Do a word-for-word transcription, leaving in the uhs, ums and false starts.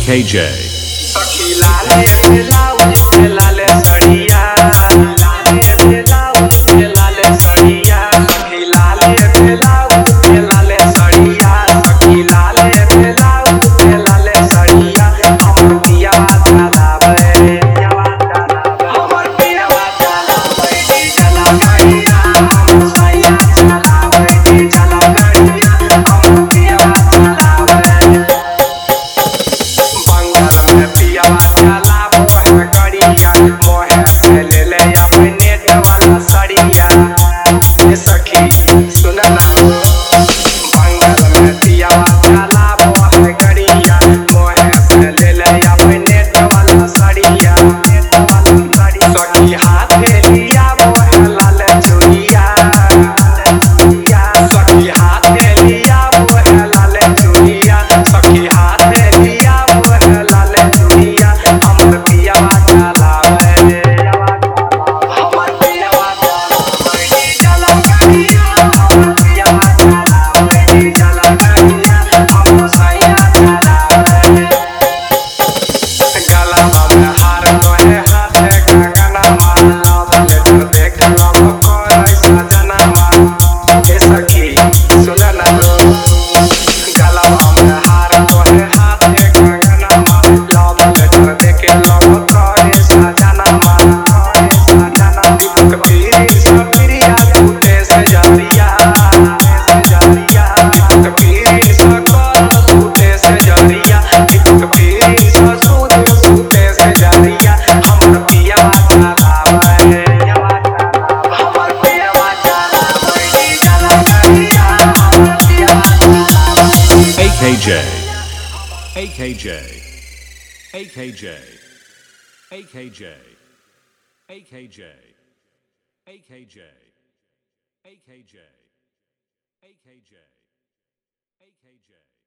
K J. सखी लाले blouse लाले सड़िया लाले ब्लाउज लाले सड़िया सखी लाले ब्लाउज लाले सड़िया सखी लाले ब्लाउज लाले सड़िया हमर पिया चलावे हमर पिया चलावे चला गड़िया हम सैया चलावे चला गड़िया हमर पिया चलावे बंगाल में पिया चलावो है गड़िया मोहे से ले ले अपने वाला सड़िया ये सखी सुन ना बंगाल में पिया चलावो है गड़िया मोहे से ले ले अपने वाला सड़िया सखी हाथ में लिया वो है लाल चूड़िया सखी हाथ में लिया वो है लाल चूड़िया सखी हाथ में लिया वो है लाल चूड़िया हमर पिया चलावे हमर पिया चलावे चला गड़िया हमर पिया चलावे चला गड़िया हम सैया चलावे गला में हार तो है हाथ कंगना माला वाले देख लो कोई सजना माँ ए सखी सुन ना रो गला में हार तो है हाथ कंगना माला वाले देख लो कोई सजना माँ सजना दीपक पीरी सपरिया टूटे से जरिया से जरिया दीपक पीरी सकर टूटे से जरिया दीपक पीरी ससूद टूटे से जरिया हमर पिया चलावे हमर पिया चलावे चला गड़िया हमर पिया चलावे A K J. A K J. A K J. A K J. A K J. A K J. A K J. A K J. A K J.